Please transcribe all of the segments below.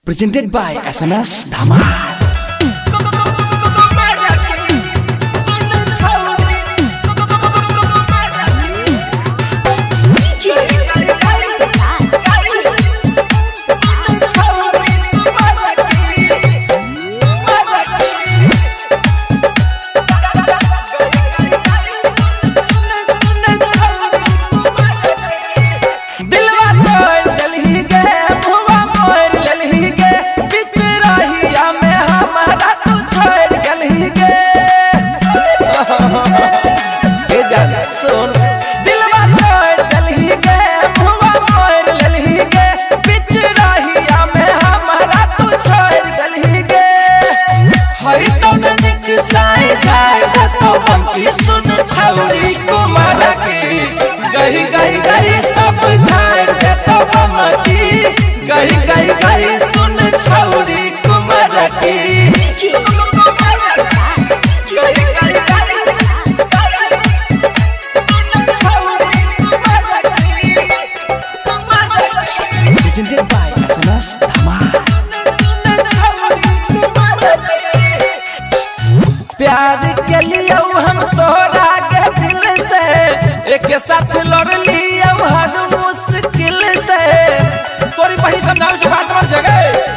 Presented by SMS Dhamal. सुन दिलवा तोड़ दलही गे भुआ मोर ललही गे बिच रहिया में हमारा तू छोड़ दलही गे हई तो निक साई जाए तो बंकी सुन छौरी कुमार की गही गही गही सब झाड़ दे तो बंकी गही गही गही सुन छौरी कुमार की Presented by SMS Dhamal. प्यार के लिए हम तोरा के दिल से एक साथ लड़ लिया हर मुश्किल से तोरी बहनी समझाओ जो बात मर जगह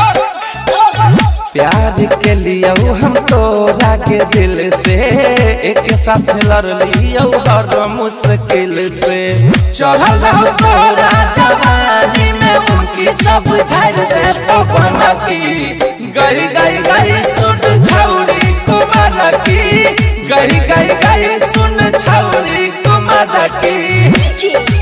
प्यार के लिए हम तोरा के दिल से एक साथ लड़ लिया हर मुश्किल से चढ़ल रहो तोरा जवानी में उनकी सब झाड़ दे तो बना की गई गई गई सुन छौरी कुमार की गई गई गई सुन छौरी कुमार की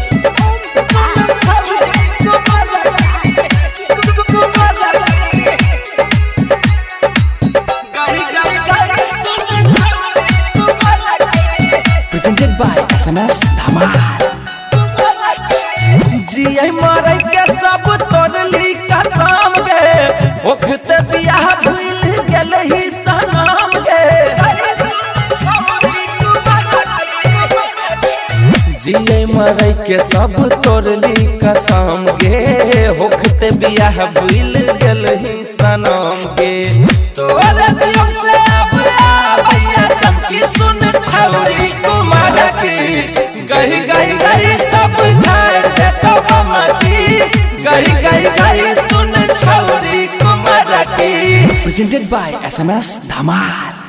Presented by SMS Dhamal. जिये मरे के सब तोड़ली कदम गे ओखते बियाह भूल गेल ही सनम गे जिये मरे के सब तोड़ली कसम गे ओखते बियाह भूल गेल ही सनम गे तोरे दिल से अब भैया चमकी सुन छौरी कुमार की गही गही गही सब झाड़ दे तो बमकी गही गही गही सुन छौरी कुमार की Presented by SMS Dhamal.